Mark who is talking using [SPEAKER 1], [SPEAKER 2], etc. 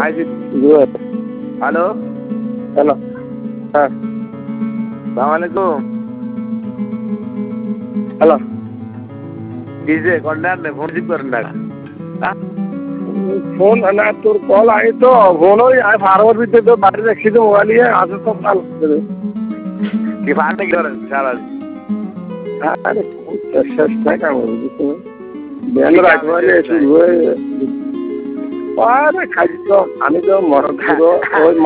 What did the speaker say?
[SPEAKER 1] আইছি hello
[SPEAKER 2] hello হ্যাঁ
[SPEAKER 1] সালাম আলাইকুম
[SPEAKER 2] হ্যালো
[SPEAKER 1] কিসে কন্ডার নে ফোন রিসিভ করেন না
[SPEAKER 2] ফোন না তোর কল আই তো ফোন ওই ফার্মার ভিতরে তো বাইরে রাখছি তো মোবাইল নিয়ে আসে তো কাল
[SPEAKER 1] কি ফার্মে কি করেন সারা
[SPEAKER 2] আরে শেষ নাই কাম বুঝছো বেল রাখবারে শুরু হয়ে আরে খাইছো আমি তো মরদ ওই